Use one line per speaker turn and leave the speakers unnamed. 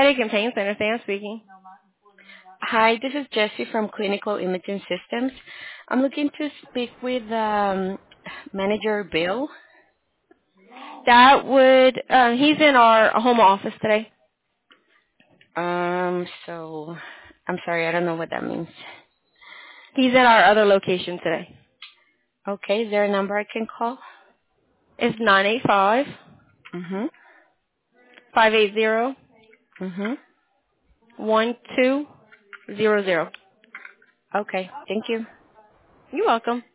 Headache Pain Center, Sam speaking.
Hi, this is Jessie from Clinical Imaging Systems. I'm looking to speak with Manager Bill.
That would, he's in our home office today.
So I'm sorry, I don't know what that means.
He's in our other location today.
Okay, is there a number I can call?
It's 985
Mhm.
580
Mhm.
1200.
Okay, thank you.
You're welcome.